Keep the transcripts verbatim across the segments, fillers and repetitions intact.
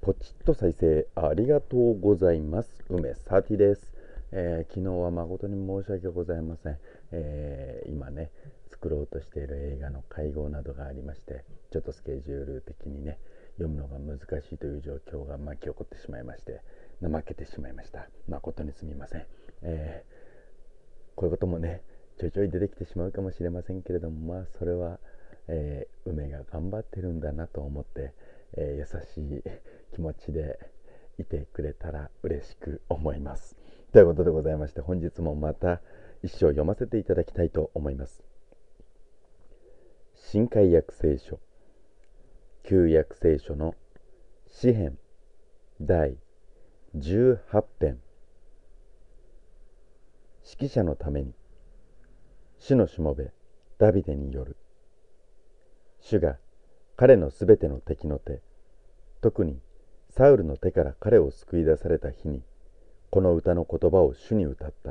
ポチッと再生ありがとうございます。梅サティです。えー昨日は誠に申し訳ございません。えー今ね作ろうとしている映画の会合などがありまして、ちょっとスケジュール的にね読むのが難しいという状況が巻き起こってしまいまして、怠けてしまいました。誠にすみません。えーこういうこともねちょいちょい出てきてしまうかもしれませんけれども、まあそれは、えー梅が頑張ってるんだなと思って、えー優しい気持ちでいてくれたら嬉しく思います。ということでございまして、本日もまた一章読ませていただきたいと思います。新海約聖書旧約聖書の詩編だいじゅうはち編、指揮者のために、主のしもべダビデによる。主が彼のすべての敵の手、特にサウルの手から彼を救い出された日に、この歌の言葉を主に歌った。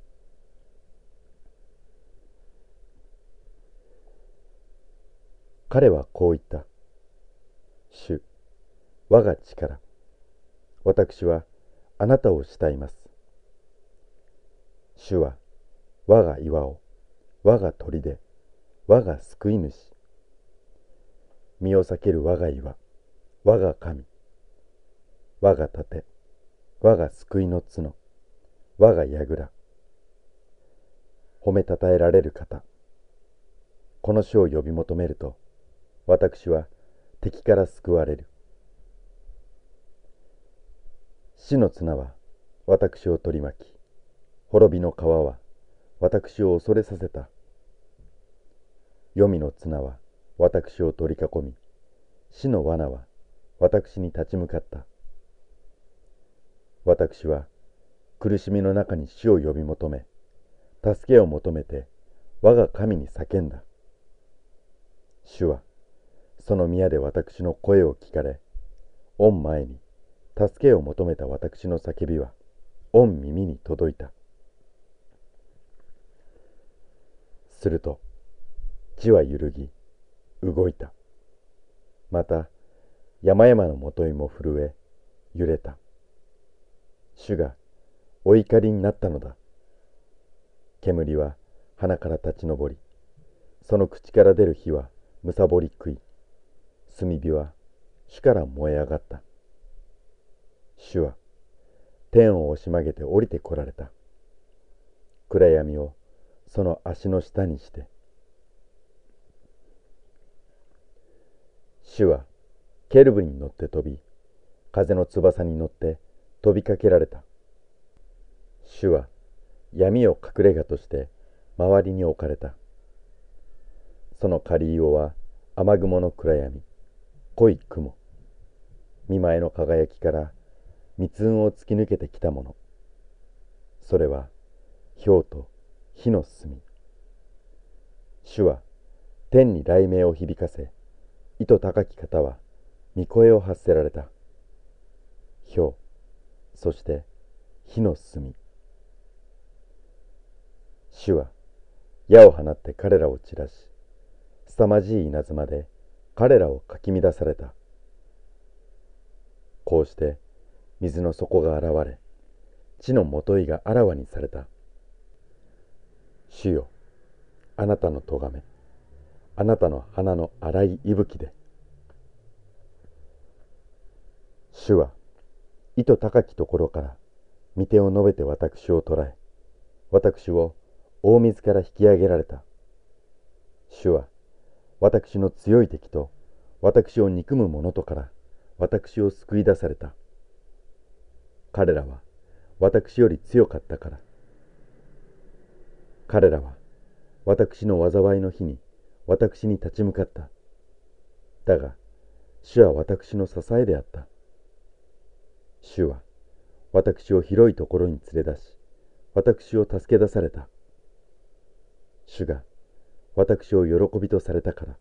彼はこう言った。主、我が力、私はあなたを慕います。主は我が岩を、我が砦、我が救い主。身を避ける我が岩、我が神、我が盾、我が救いの角、我が櫓。褒めたたえられる方。この主を呼び求めると、私は敵から救われる。死の綱は私を取り巻き、滅びの川は私を恐れさせた。黄泉の綱は私を取り囲み、死の罠は私に立ち向かった。私は苦しみの中に死を呼び求め、助けを求めて我が神に叫んだ。主はその宮で私の声を聞かれ、御前に助けを求めた私の叫びは御耳に届いた。すると地は揺るぎ動いた。また山々のもといも震え揺れた。主がお怒りになったのだ。煙は鼻から立ち上り、その口から出る火はむさぼり食い、炭火は主から燃え上がった。主は天を押し曲げて降りてこられた。暗闇をその足の下にして。主はケルブに乗って飛び、風の翼に乗って飛びかけられた。主は闇を隠れ家として周りに置かれた。その狩り色は雨雲の暗闇、濃い雲、見舞いの輝きから密雲を突き抜けてきたもの。それは氷と火の炭。主は天に雷鳴を響かせ、糸高き方は御声を発せられた。氷、そして火の炭。主は矢を放って彼らを散らし、凄まじい稲妻で彼らをかき乱された。こうして水の底が現れ、地のもといがあらわにされた。主よ、あなたの咎め、あなたの鼻の荒い息吹で。主は糸高きところから御手を伸べて私を捕らえ、私を大水から引き上げられた。主は私の強い敵と私を憎む者とから私を救い出された。彼らは私より強かったから。彼らは私の災いの日に私に立ち向かった。だが主は私の支えであった。主は私を広いところに連れ出し、私を助け出された。主が私を喜びとされたから。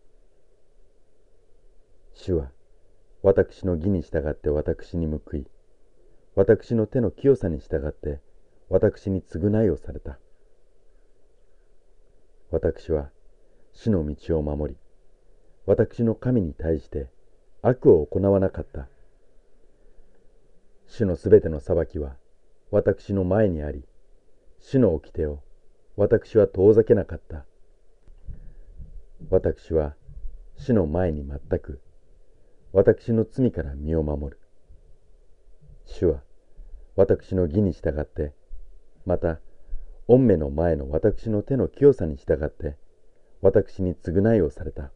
主は私の義に従って私に報い、私の手の清さに従って私に償いをされた。私は主の道を守り、私の神に対して悪を行わなかった。 主のすべての裁きは私の前にあり、主の掟を私は遠ざけなかった。私は主の前に全く私の罪から身を守る。主は私の義に従って、また御目の前の私の手の清さに従って私に償いをされた。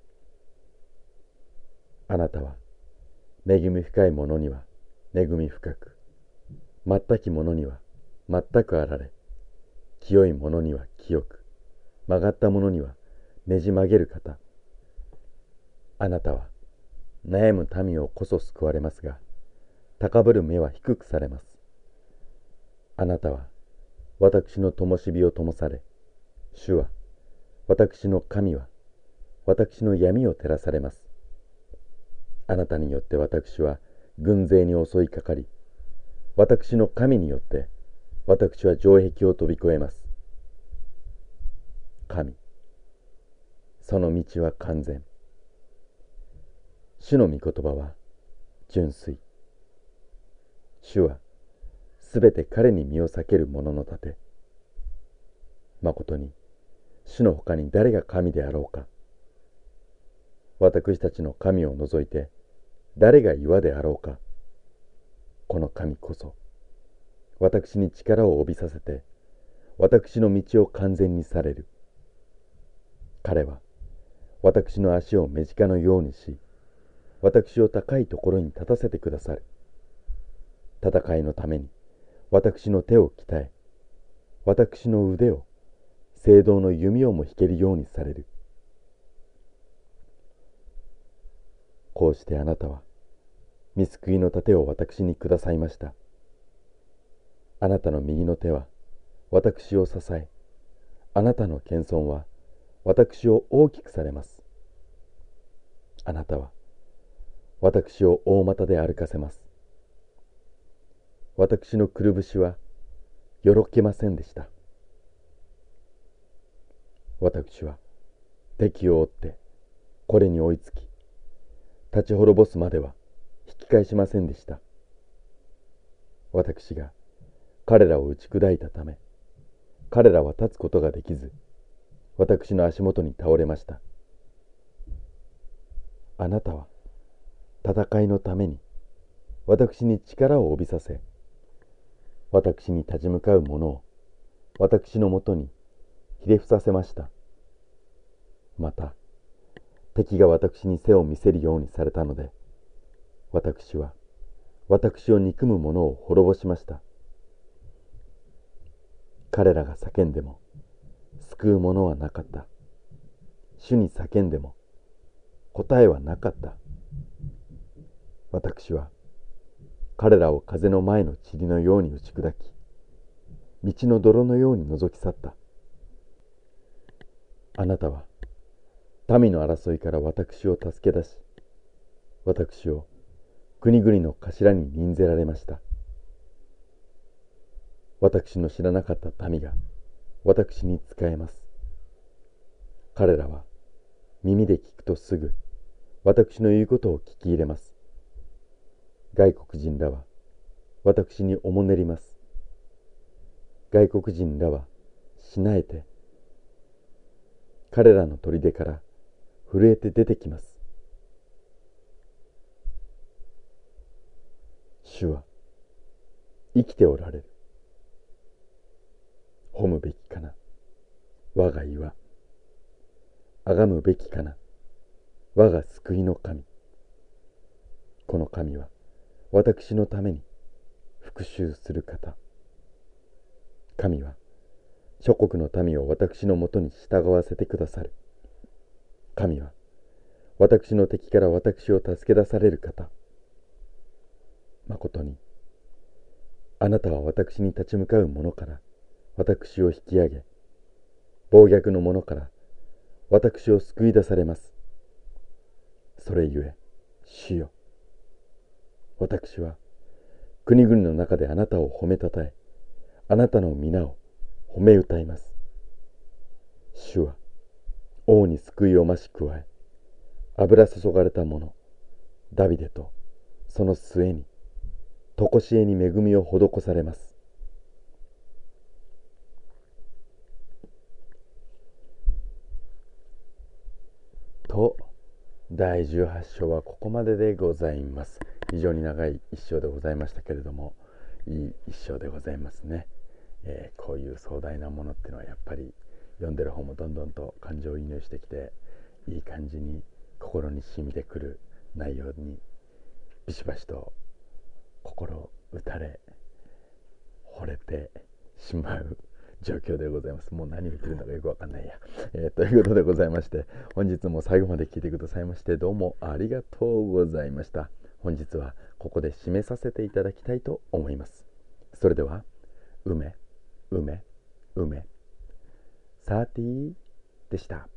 あなたは恵み深い者には恵み深く、全き者には全くあられ、清い者には清く、曲がった者にはねじ曲げる方。あなたは悩む民をこそ救われますが、高ぶる目は低くされます。あなたは私の灯火を灯され、主は私の神は私の闇を照らされます。あなたによって私は軍勢に襲いかかり、私の神によって私は城壁を飛び越えます。神、その道は完全。主の御言葉は純粋。主はすべて彼に身を避ける者の盾。まことに主のほかに誰が神であろうか。私たちの神を除いて誰が岩であろうか。この神こそ私に力を帯びさせて私の道を完全にされる。彼は私の足を目近のようにし、私を高いところに立たせてくださる。戦いのために私の手を鍛え、私の腕を聖堂の弓をも引けるようにされる。こうしてあなたは御救いの盾を私にくださいました。あなたの右の手は私を支え、あなたの謙遜は私を大きくされます。あなたは私を大股で歩かせます。私のくるぶしはよろけませんでした。私は敵を追ってこれに追いつき、立ち滅ぼすまでは引き返しませんでした。私が彼らを打ち砕いたため、彼らは立つことができず、私の足元に倒れました。あなたは戦いのために私に力を帯びさせ、私に立ち向かう者を私のもとにひれ伏させました。また敵が私に背を見せるようにされたので、私は私を憎む者を滅ぼしました。彼らが叫んでも救う者はなかった。主に叫んでも答えはなかった。私は彼らを風の前の塵のように打ち砕き、道の泥のように覗き去った。あなたは民の争いから私を助け出し、私を国々の頭に任ぜられました。私の知らなかった民が私に仕えます。彼らは耳で聞くとすぐ私の言うことを聞き入れます。外国人らは私におもねります。外国人らはしなえて、彼らの砦から震えて出てきます。主は生きておられる。褒むべきかな、我が岩。崇むべきかな、我が救いの神。この神は私のために復讐する方。神は諸国の民を私のもとに従わせてくださる。神は私の敵から私を助け出される方。まことにあなたは私に立ち向かう者から私を引き上げ、暴虐の者から私を救い出されます。それゆえ主よ、私は国々の中であなたを褒めたたえ、あなたの皆を褒め歌います。主は王に救いを増し加え、油注がれた者ダビデとその末にとこしえに恵みを施されます。とだいじゅうはち章はここまででございます。非常に長い一章でございましたけれども、いい一章でございますね。えー、こういう壮大なものっていうのはやっぱり読んでる方もどんどんと感情移入してきて、いい感じに心に染みてくる内容にビシバシと心打たれ惚れてしまう状況でございます。もう何を言ってるのかよくわかんないや、えー、ということでございまして、本日も最後まで聞いてくださいましてどうもありがとうございました。本日はここで締めさせていただきたいと思います。それでは、梅梅梅サーティーでした。